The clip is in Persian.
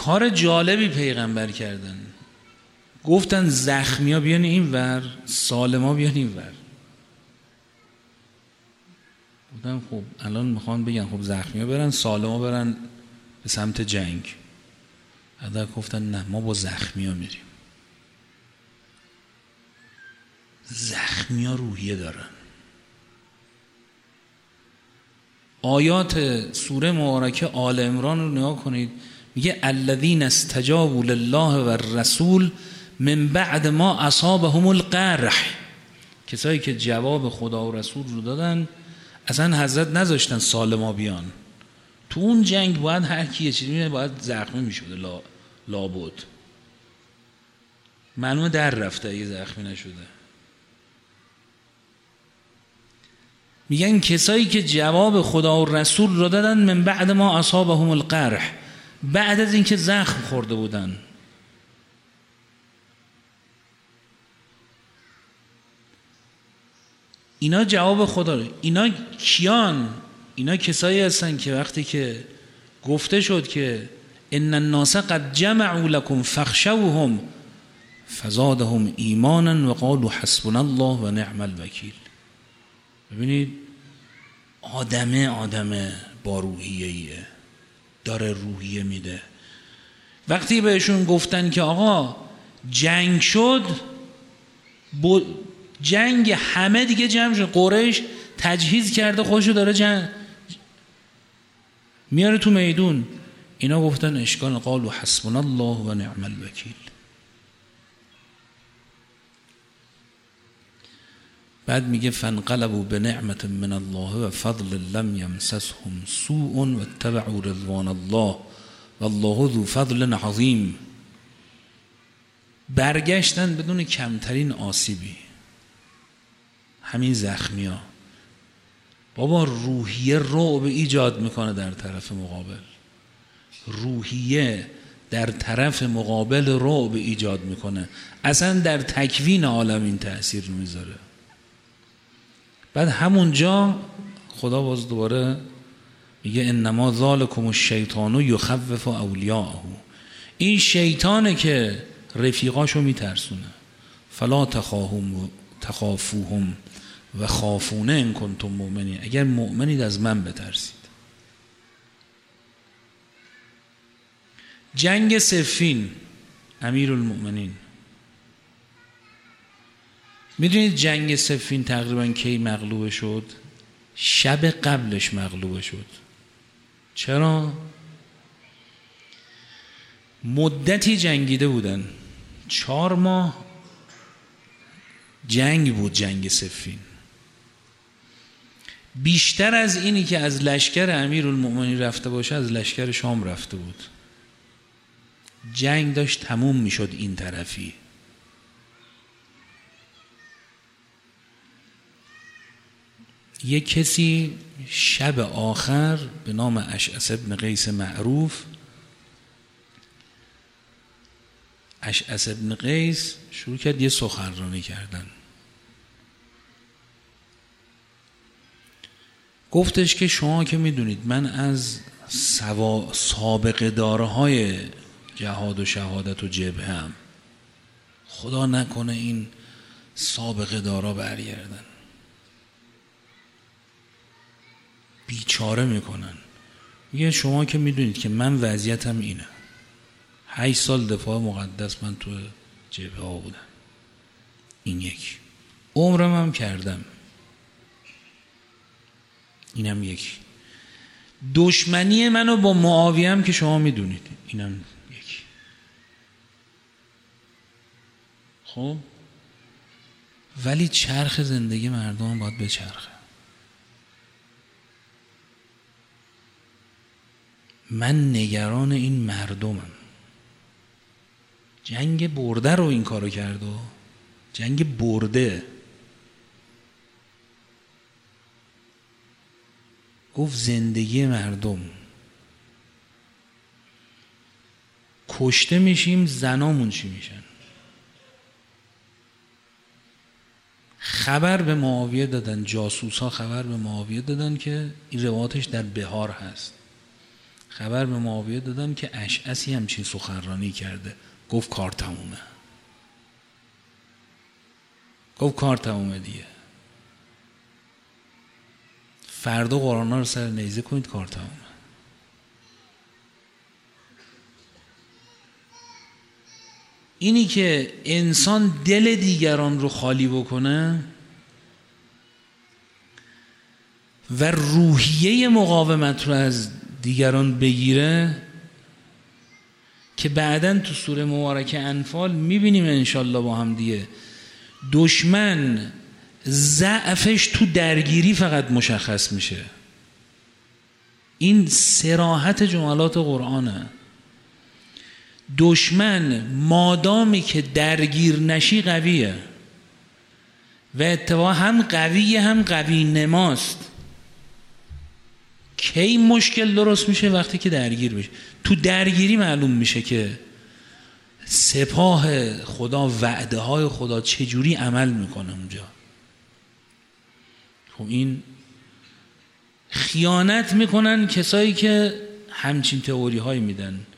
کار جالبی پیغمبر کردن. گفتن زخمیا بیان این ور، سالما بیان این ور. گفتن خب الان میخوان بگن خب زخمیا برن، سالما برن به سمت جنگ. بعد گفتن نه، ما با زخمیا میریم. زخمیا روحیه دارن. آیات سوره مبارکه آل عمران رو نگاه کنید، میگه الذین استجابوا لله و الرسول من بعد ما اصابهم القرح. کسایی که جواب خدا و رسول رو دادن، اصلا حضرت نذاشتن سالما بیان. تو اون جنگ باید هر کی یه چیزی باید زخمی میشده، لابد معلومه در رفته اگه زخمی نشده. میگن کسایی که جواب خدا و رسول رو دادن من بعد ما اصابهم القرح، بعد از اینکه زخم خورده بودن. اینا جواب خدا رو. اینا کیان؟ اینا کسایی هستن که وقتی که گفته شد که ان الناس قد جمعوا لكم فاخشوهم فزادهم ایمانا وقالوا حسبنا الله و نعم الوکیل. ببینید آدم با روحیه‌ایه، داره روحیه میده. وقتی بهشون گفتن که آقا جنگ شد، جنگ همه دیگه جمع شد، قریش تجهیز کرده خودشو داره میاره تو میدون، اینا گفتن اشکال، قالوا حسبنا الله و نعم الوکیل. بعد میگه فانقلبوا بنعمة من الله و فضل لم یمسسهم سوء و اتبعوا رضوان الله والله ذو فضل عظیم. برگشتن بدون کمترین آسیبی. همین زخمیا بابا روحیه رعب ایجاد میکنه در طرف مقابل. روحیه در طرف مقابل رعب ایجاد میکنه، اصلا در تکوین عالم این تأثیر میذاره. بعد همونجا خدا باز دوباره میگه انما ذالکم الشیطان یخوف اولیاءه. این شیطانه که رفیقاشو میترسونه. فلا تخافوهم و خافونه ان کنتم مؤمنین. اگر مؤمنید از من بترسید. جنگ صفین، امیرالمؤمنین، میدونید جنگ صفین تقریبا کی مغلوب شد؟ شب قبلش مغلوب شد. چرا؟ مدتی جنگیده بودن، 4 ماه جنگ بود. جنگ صفین بیشتر از اینی که از لشکر امیرالمؤمنین رفته باشه، از لشکر شام رفته بود. جنگ داشت تموم میشد این طرفی. یک کسی شب آخر به نام اشعث ابن قیس معروف، اشعث ابن قیس شروع کرد یه سخنرانی کردن. گفتش که شما که میدونید من از سابقه دارهای جهاد و شهادت و جبهه هم، خدا نکنه این سابقه دارا برگردن، بیچاره میکنن. میگه شما که میدونید که من وضعیتم اینه، 8 سال دفاع مقدس من تو جبهه ها بودم، این یک عمرم هم کردم، اینم یک. دشمنی منو با معاویه هم که شما میدونید، اینم یک. خب ولی چرخ زندگی مردم باید بچرخه. من نگران این مردمم. جنگ برده رو این کارو کرد و جنگ برده. گفت زندگی مردم، کشته میشیم، زنامون چی میشن؟ خبر به معاویه دادن، جاسوس ها خبر به معاویه دادن که این روایتش در بهار هست. خبر به معاویه دادن که اشعثی همچین سخنرانی کرده. گفت کار تمومه. گفت کار تمومه دیگه، فردا قرآن‌ها رو سر نیزه کنید، کار تمومه. اینی که انسان دل دیگران رو خالی بکنه و روحیه مقاومت رو از دیگران بگیره که بعداً تو سوره مبارکه انفال میبینیم انشالله با هم دیگه. دشمن ضعفش تو درگیری فقط مشخص میشه. این صراحت جملات قرآنه. دشمن مادامی که درگیر نشی قویه و اتفاقا هم قویه هم قوی نماست. کی مشکل درست میشه؟ وقتی که درگیر میشه. تو درگیری معلوم میشه که سپاه خدا، وعده های خدا چجوری عمل میکنه اونجا. خب این خیانت میکنن کسایی که همچین تئوری های میدن.